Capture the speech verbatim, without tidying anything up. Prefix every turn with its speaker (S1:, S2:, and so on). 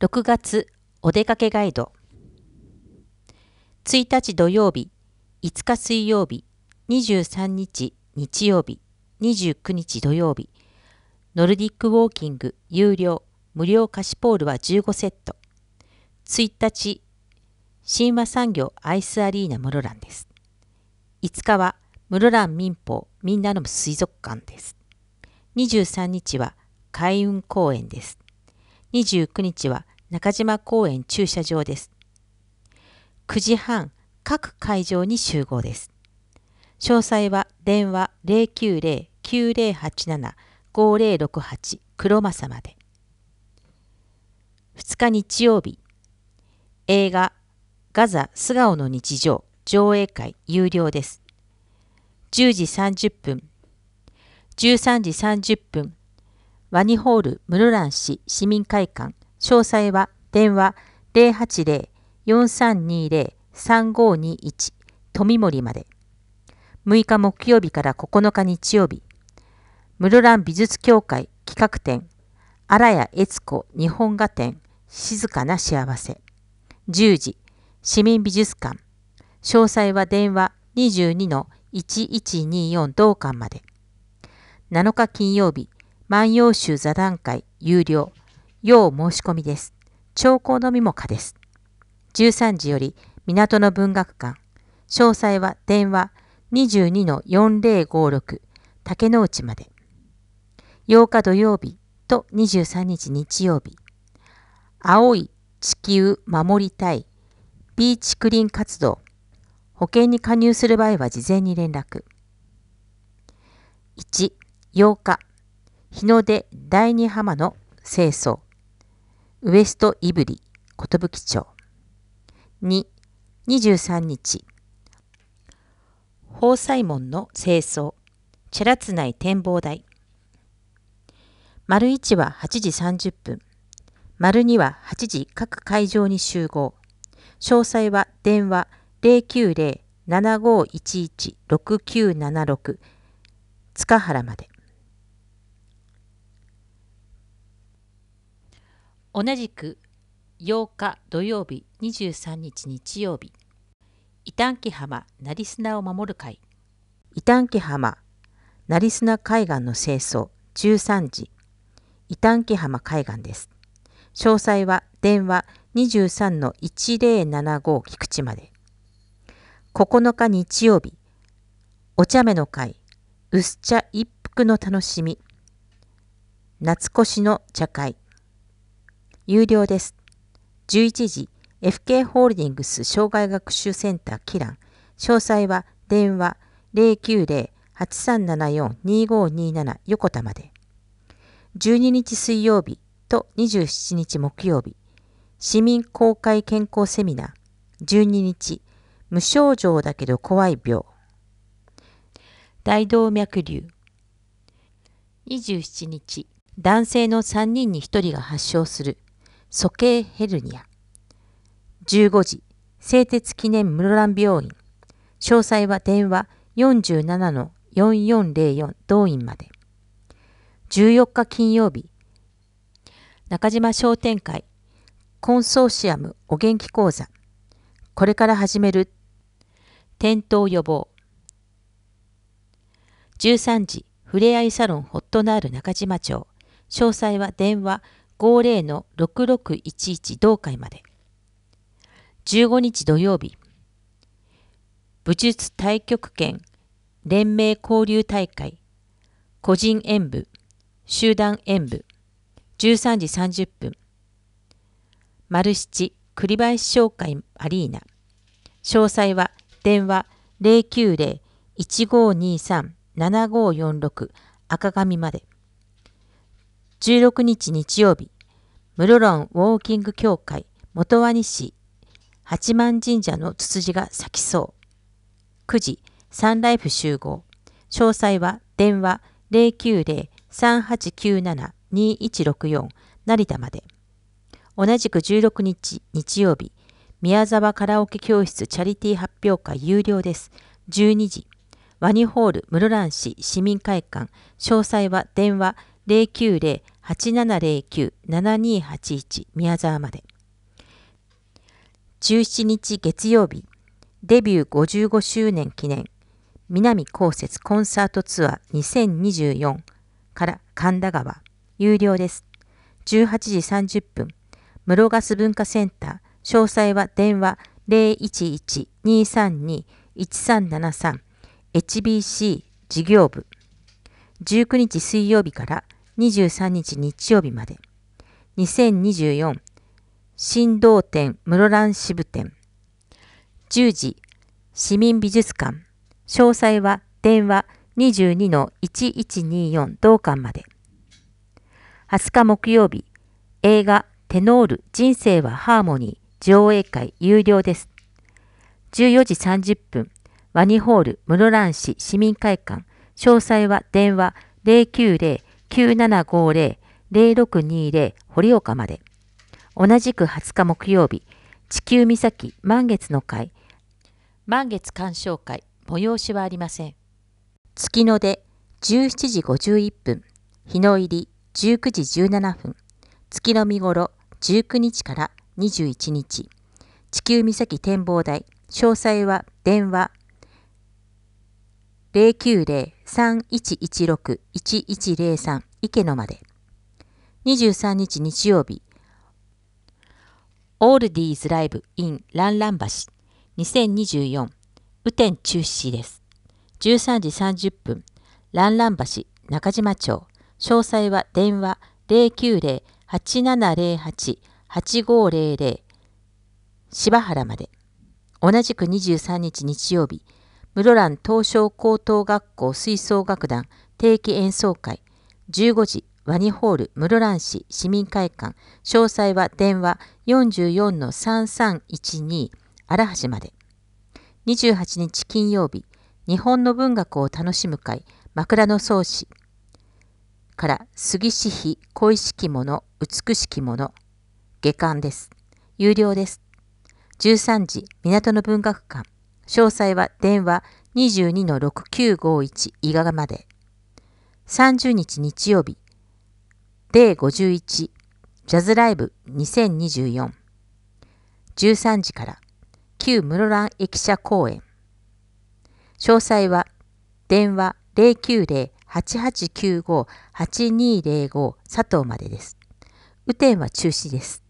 S1: ろくがつお出かけガイド。ついたち土曜日、いつか水曜日、にじゅうさんにち日曜日、にじゅうくにち土曜日。ノルディックウォーキング有料、無料貸しポールはじゅうごセット。ついたち、神話産業アイスアリーナ室蘭です。いつかは室蘭民放みんなの水族館です。にじゅうさんにちは開運公園です。にじゅうくにちは中島公園駐車場です。くじはん、各会場に集合です。詳細は電話 ゼロきゅうゼロ きゅうゼロはちなな ごゼロろくはち 黒正まで。ふつか日曜日、映画ガザ素顔の日常上映会有料です。じゅうじさんじゅっぷん、じゅうさんじさんじゅっぷん、ワニホール室蘭市市民会館。詳細は電話 ゼロはちゼロ よんさんにゼロ さんごにいち 富森まで。むいか木曜日からここのか日曜日、室蘭美術協会企画展荒谷悦子日本画展静かな幸せ。じゅうじ、市民美術館。詳細は電話 にじゅうにのいちいちによん 同館まで。なのか金曜日、万葉集座談会有料、要申し込みです。聴講のみも可です。じゅうさんじより港の文学館。詳細は電話 にじゅうにのよんゼロごろく 竹之内まで。ようか土曜日とにじゅうさんにち日曜日、青い地球守りたいビーチクリーン活動。保険に加入する場合は事前に連絡。いち、ようか、日の出第二浜の清掃。ウエスト胆振、寿町。に、にじゅうさんにち、宝西門の清掃。チャラツ内展望台。丸いちははちじさんじゅっぷん。丸にははちじ各会場に集合。詳細は電話 ゼロきゅうゼロ ななごいちいち ろくきゅうななろく 塚原まで。同じくようか土曜日、にじゅうさんにち日曜日、伊丹木浜成砂を守る会。伊丹木浜成砂海岸の清掃じゅうさんじ、伊丹木浜海岸です。詳細は電話 にじゅうさんのいちゼロななご 菊池まで。ここのか日曜日、お茶目の会、薄茶一服の楽しみ、夏越しの茶会。有料です。じゅういちじ、エフケー ホールディングス障害学習センターキラン。詳細は電話 ゼロきゅうゼロ はちさんななよん にごになな 横田まで。じゅうににち水曜日とにじゅうしちにち木曜日、市民公開健康セミナー。じゅうににち、無症状だけど怖い病。大動脈瘤。にじゅうしちにち、男性のさんにんにひとりが発症する鼠径ヘルニア。じゅうごじ、製鉄記念室蘭病院。詳細は電話 よんじゅうななのよんよんゼロよん 同院まで。じゅうよっか金曜日、中島商店会コンソーシアムお元気講座。これから始める転倒予防。じゅうさんじ、ふれあいサロンホットナール中島町。詳細は電話 ごゼロのろくろくいちいち 同会まで。じゅうごにち土曜日、武術太極拳連盟交流大会個人演舞、集団演舞。じゅうさんじさんじゅっぷん、丸七栗林商会アリーナ。詳細は電話 ゼロきゅうゼロ いちごにさん ななごよんろく 赤紙まで。じゅうろくにち日曜日、室蘭ウォーキング協会元和西八幡神社のツツジが咲きそう。くじ、サンライフ集合。詳細は電話 ゼロきゅうゼロ さんはちきゅうなな にいちろくよん 成田まで。同じくじゅうろくにち日曜日、宮沢カラオケ教室チャリティー発表会有料です。じゅうにじ、ワニホール室蘭市市民会館。詳細は電話 ゼロきゅうゼロはちななゼロきゅう ななにはちいち 宮沢まで。じゅうしちにち月曜日、デビューごじゅうごしゅうねん記念南こうせつコンサートツアーにせんにじゅうよんから神田川、有料です。じゅうはちじさんじゅっぷん、室ガス文化センター、詳細は電話 ゼロいちいち にーさんに いちさんななさん エイチビーシー 事業部。じゅうくにち水曜日からにじゅうさんにち日曜日まで。にせんにじゅうよん新道展室蘭支部展。じゅうじ市民美術館。詳細は電話 にじゅうにのいちいちにーよん 同館まで。はつか木曜日、映画テノール人生はハーモニー上映会有料です。じゅうよじさんじゅっぷん、ワニホール室蘭市市民会館。詳細は電話 ゼロきゅうゼロ きゅうななごゼロ ゼロろくにゼロ 堀岡まで。同じくはつか木曜日、地球岬満月の会。満月鑑賞会、催しはありません。月の出じゅうしちじごじゅういっぷん、日の入りじゅうくじじゅうななふん、月の見頃じゅうくにちからにじゅういちにち、地球岬展望台。詳細は電話 ゼロきゅうゼロ さんいちいちろく いちいちゼロさん 池野まで。にじゅうさんにち日曜日、オールディーズライブ in ランラン橋にせんにじゅうよん、雨天中止です。じゅうさんじさんじゅっぷん、ランラン橋中島町。詳細は電話 ゼロきゅうゼロ はちななゼロはち はちごゼロゼロ 柴原まで。同じくにじゅうさんにち日曜日、室蘭東照高等学校吹奏楽団定期演奏会。じゅうごじワニホール室蘭市市民会館。詳細は電話 よんじゅうよんのさんさんいちに 荒橋まで。にじゅうはちにち金曜日、日本の文学を楽しむ会枕草子から杉氏碑恋しきもの美しきもの下巻です。有料です。じゅうさんじ港の文学館。詳細は電話 にじゅうにのろくきゅうごいち 伊賀まで。さんじゅうにち日曜日、デーごじゅういちジャズライブにせんにじゅうよん。じゅうさんじから旧室蘭駅舎公園。詳細は電話 ゼロきゅうゼロ はちはちきゅうご はちにゼロご 佐藤までです。雨天は中止です。